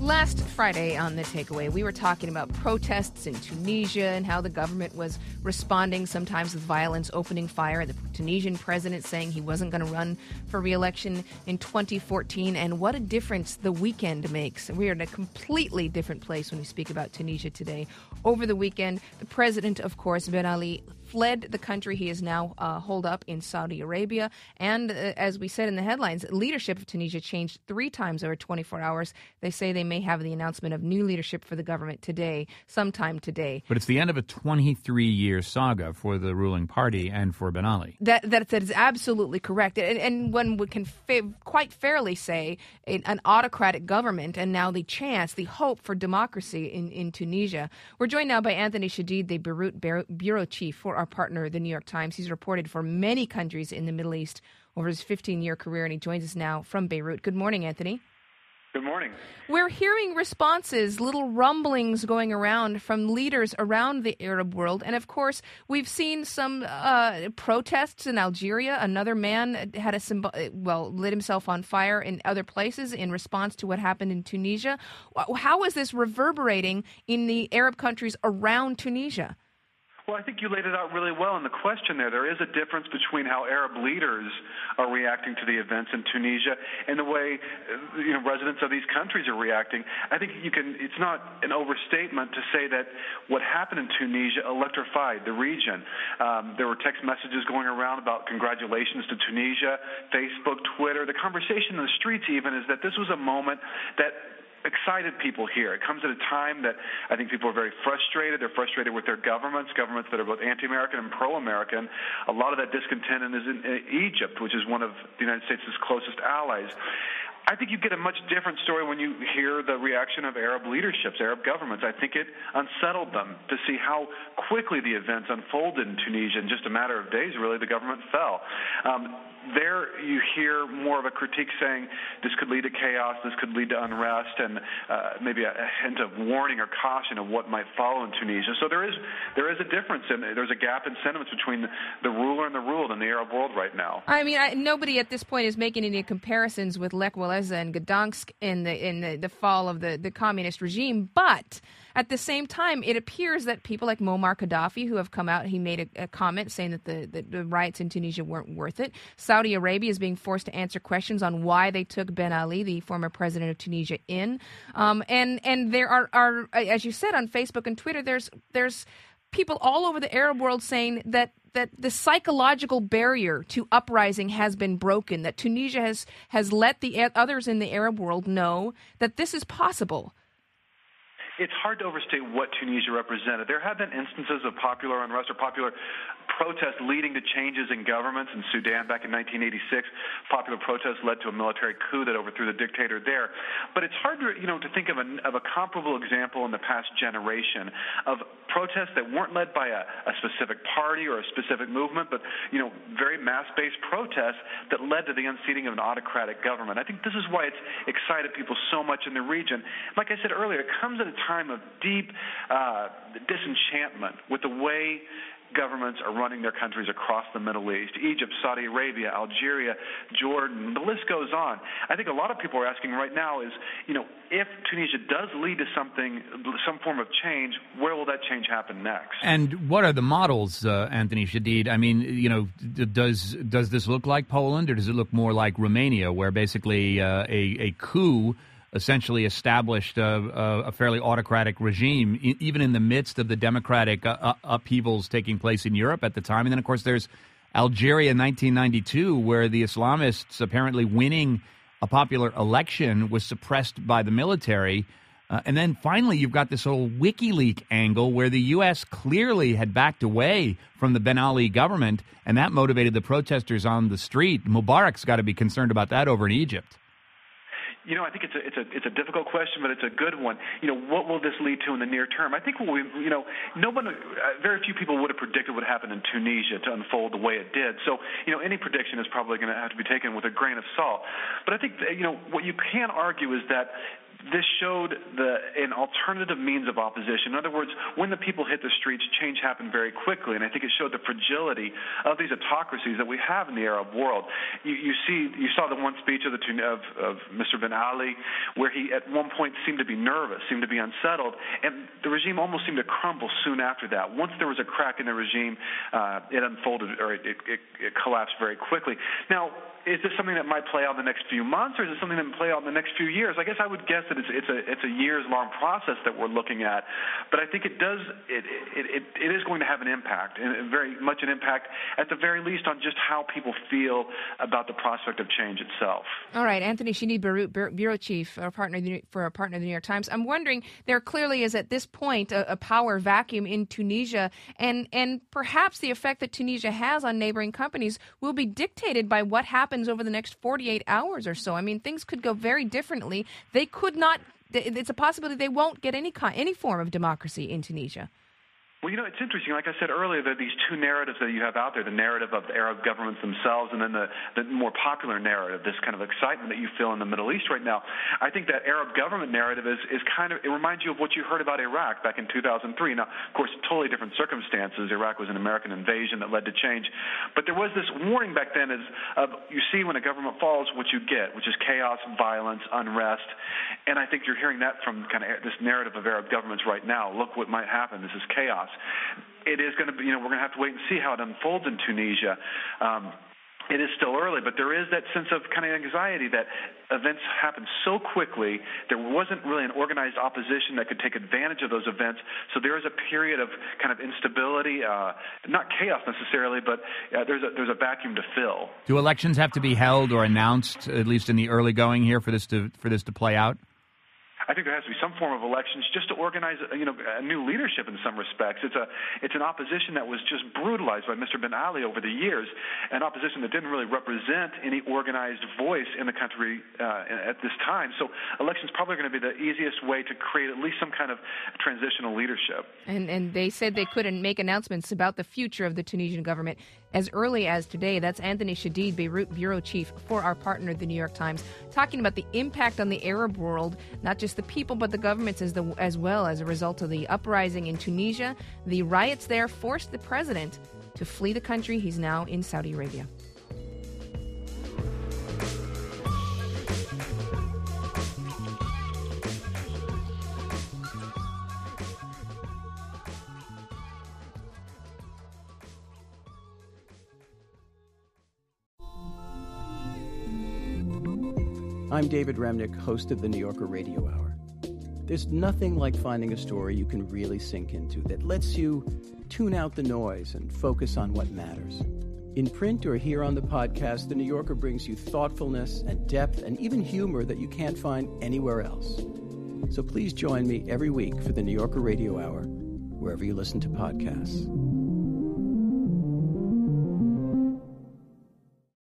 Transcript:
Last Friday on The Takeaway, we were talking about protests in Tunisia and how the government was responding sometimes with violence, opening fire. The Tunisian president saying he wasn't going to run for re-election in 2014, and what a difference the weekend makes. We are in a completely different place when we speak about Tunisia today. Over the weekend, the president, of course, Ben Ali, fled the country. He is now holed up in Saudi Arabia. And as we said in the headlines, leadership of Tunisia changed 3 times over 24 hours. They say they may have the announcement of new leadership for the government today, sometime today. But it's the end of a 23-year saga for the ruling party and for Ben Ali. That is absolutely correct. And one can quite fairly say an autocratic government and now the chance, the hope for democracy in Tunisia. We're joined now by Anthony Shadid, the Beirut bureau chief for our partner, The New York Times. He's reported for many countries in the Middle East over his 15-year career, and he joins us now from Beirut. Good morning, Anthony. Good morning. We're hearing responses, little rumblings going around from leaders around the Arab world. And, of course, we've seen some protests in Algeria. Another man had lit himself on fire in other places in response to what happened in Tunisia. How is this reverberating in the Arab countries around Tunisia? Well, I think you laid it out really well in the question there. There is a difference between how Arab leaders are reacting to the events in Tunisia and the way residents of these countries are reacting. I think it's not an overstatement to say that what happened in Tunisia electrified the region. There were text messages going around about congratulations to Tunisia, Facebook, Twitter. The conversation in the streets even is that this was a moment that excited people here. It comes at a time that I think people are very frustrated. They're frustrated with their governments that are both anti-American and pro-American. A lot of that discontent is in Egypt, which is one of the United States' closest allies. I think you get a much different story when you hear the reaction of Arab leaderships, Arab governments. I think it unsettled them to see how quickly the events unfolded in Tunisia. In just a matter of days, really, the government fell. There you hear more of a critique saying this could lead to chaos, this could lead to unrest, and maybe a hint of warning or caution of what might follow in Tunisia. So there is a difference, and there's a gap in sentiments between the ruler and the ruled in the Arab world right now. I mean, nobody at this point is making any comparisons with Lech Walesa and Gdansk in the fall of the communist regime, but at the same time, it appears that people like Muammar Gaddafi, who have come out, he made a comment saying that the riots in Tunisia weren't worth it. Saudi Arabia is being forced to answer questions on why they took Ben Ali, the former president of Tunisia, in. And there are, as you said on Facebook and Twitter, there's people all over the Arab world saying that the psychological barrier to uprising has been broken, that Tunisia has let the others in the Arab world know that this is possible. It's hard to overstate what Tunisia represented. There have been instances of popular unrest or popular protests leading to changes in governments. In Sudan back in 1986, popular protests led to a military coup that overthrew the dictator there. But it's hard to think of a comparable example in the past generation of protests that weren't led by a specific party or a specific movement, but very mass-based protests that led to the unseating of an autocratic government. I think this is why it's excited people so much in the region. Like I said earlier, it comes at a time of deep disenchantment with the way governments are running their countries across the Middle East. Egypt, Saudi Arabia, Algeria, Jordan, the list goes on. I think a lot of people are asking right now is, if Tunisia does lead to some form of change, where will that change happen next? And what are the models, Anthony Shadid? I mean, does this look like Poland, or does it look more like Romania, where basically a coup essentially established a fairly autocratic regime, even in the midst of the democratic upheavals taking place in Europe at the time? And then, of course, there's Algeria in 1992, where the Islamists apparently winning a popular election was suppressed by the military. And then finally, you've got this whole WikiLeaks angle where the U.S. clearly had backed away from the Ben Ali government, and that motivated the protesters on the street. Mubarak's got to be concerned about that over in Egypt. I think it's a difficult question, but it's a good one. What will this lead to in the near term? I think very few people would have predicted what happened in Tunisia to unfold the way it did. So, any prediction is probably going to have to be taken with a grain of salt. But I think what you can argue is that this showed an alternative means of opposition. In other words, when the people hit the streets, change happened very quickly, and I think it showed the fragility of these autocracies that we have in the Arab world. You saw the one speech of Mr. Ben Ali, where he at one point seemed to be nervous, seemed to be unsettled, and the regime almost seemed to crumble soon after that. Once there was a crack in the regime, it unfolded, or it collapsed very quickly. Now, is this something that might play out in the next few months, or is it something that might play out in the next few years? I guess I would guess that it's a years-long process that we're looking at, but I think it is going to have an impact, and very much an impact, at the very least, on just how people feel about the prospect of change itself. All right, Anthony Shadid, bureau chief, our partner of the New York Times. I'm wondering, there clearly is at this point a power vacuum in Tunisia, and perhaps the effect that Tunisia has on neighboring companies will be dictated by what happens over the next 48 hours or so. I mean, things could go very differently. They could not. It's a possibility they won't get any form of democracy in Tunisia. Well, it's interesting. Like I said earlier, there are these two narratives that you have out there, the narrative of the Arab governments themselves and then the more popular narrative, this kind of excitement that you feel in the Middle East right now. I think that Arab government narrative is kind of, it reminds you of what you heard about Iraq back in 2003. Now, of course, totally different circumstances. Iraq was an American invasion that led to change. But there was this warning back then of you see when a government falls what you get, which is chaos, violence, unrest. And I think you're hearing that from kind of this narrative of Arab governments right now. Look what might happen. This is chaos. It is going to be, we're going to have to wait and see how it unfolds in Tunisia. It is still early, but there is that sense of kind of anxiety that events happen so quickly. There wasn't really an organized opposition that could take advantage of those events. So there is a period of kind of instability, not chaos necessarily, but there's a vacuum to fill. Do elections have to be held or announced, at least in the early going here, for this to play out? I think there has to be some form of elections just to organize, a new leadership in some respects. It's an opposition that was just brutalized by Mr. Ben Ali over the years, an opposition that didn't really represent any organized voice in the country at this time. So elections probably going to be the easiest way to create at least some kind of transitional leadership. And they said they couldn't make announcements about the future of the Tunisian government as early as today. That's Anthony Shadid, Beirut bureau chief for our partner, the New York Times, talking about the impact on the Arab world, not just the people, but the governments as well as a result of the uprising in Tunisia. The riots there forced the president to flee the country. He's now in Saudi Arabia. I'm David Remnick, host of the New Yorker Radio Hour. There's nothing like finding a story you can really sink into that lets you tune out the noise and focus on what matters. In print or here on the podcast, The New Yorker brings you thoughtfulness and depth and even humor that you can't find anywhere else. So please join me every week for the New Yorker Radio Hour, wherever you listen to podcasts.